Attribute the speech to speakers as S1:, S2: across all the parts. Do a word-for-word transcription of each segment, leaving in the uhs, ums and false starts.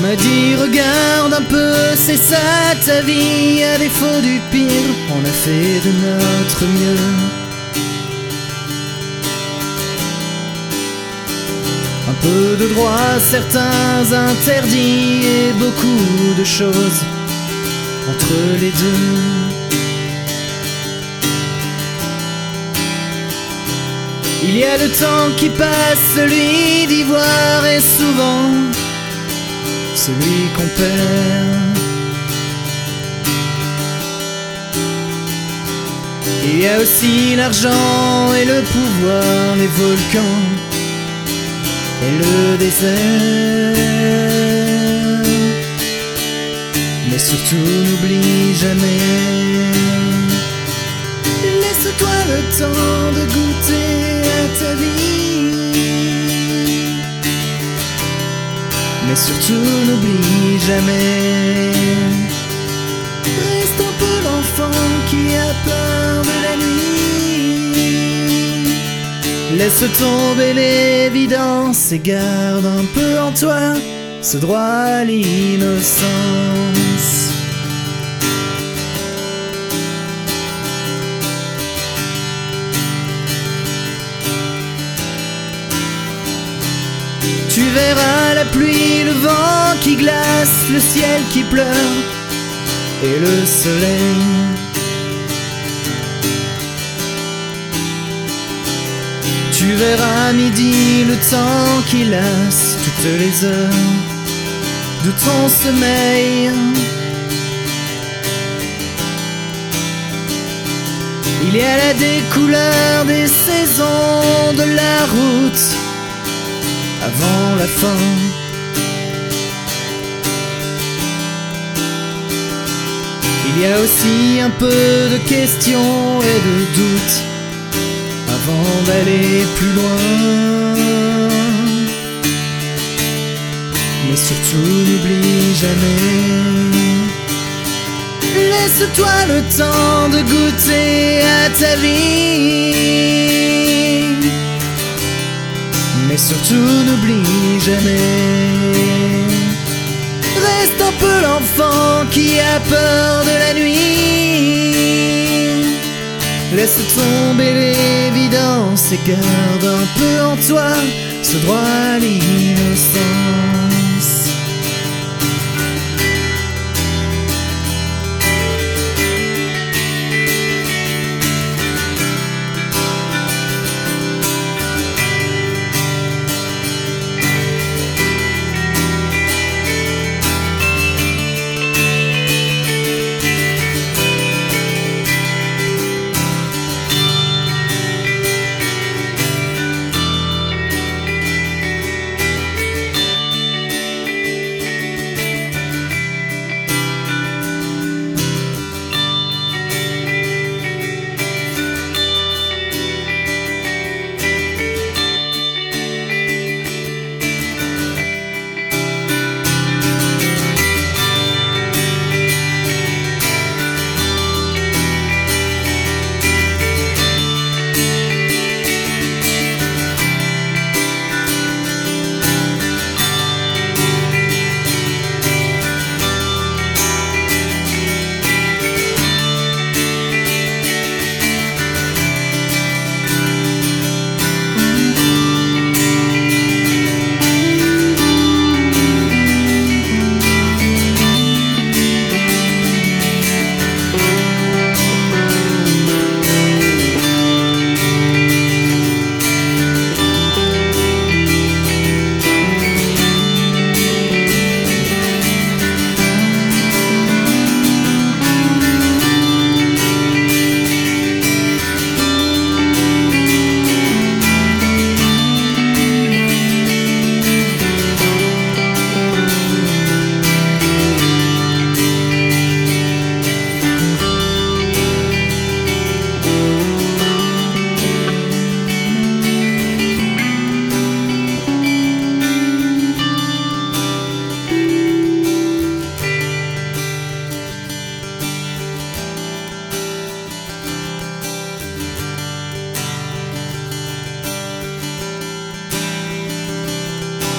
S1: m'a dit regarde un peu, c'est ça ta vie, à défaut du pire, on a fait de notre mieux. Un peu de droit, certains interdits et beaucoup de choses entre les deux. Il y a le temps qui passe, celui d'ivoire est souvent celui qu'on perd. Il y a aussi l'argent et le pouvoir, les volcans et le désert. Mais surtout n'oublie jamais, laisse-toi le temps de goûter à ta vie. Mais surtout n'oublie jamais, reste un peu l'enfant qui a peur de la nuit. Laisse tomber l'évidence et garde un peu en toi ce droit à l'innocence. Tu verras la pluie, le vent qui glace, le ciel qui pleure et le soleil. Tu verras à midi le temps qui lasse toutes les heures de ton sommeil. Il y a là des couleurs, des saisons, de la route avant la fin. Il y a aussi un peu de questions et de doutes avant d'aller plus loin. Mais surtout n'oublie jamais, laisse-toi le temps de goûter à ta vie. Mais surtout n'oublie jamais, reste un peu l'enfant qui a peur de la nuit. Laisse tomber l'évidence et garde un peu en toi ce droit à l'innocence.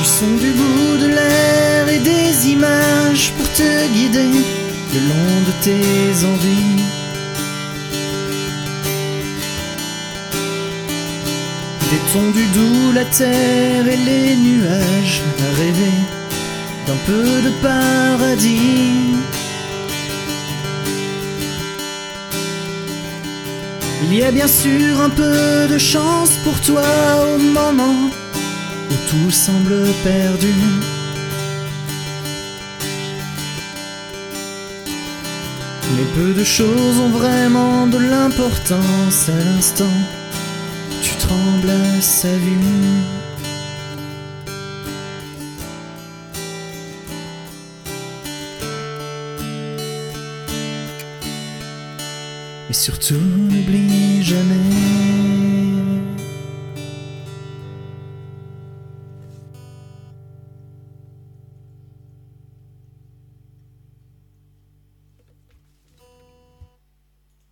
S1: son du bout de l'air et des images pour te guider le long de tes envies. Détendu doux la terre et les nuages, à rêver d'un peu de paradis. Il y a bien sûr un peu de chance pour toi au moment où tout semble perdu. Mais peu de choses ont vraiment de l'importance à l'instant où tu trembles à sa vue. Mais surtout n'oublie jamais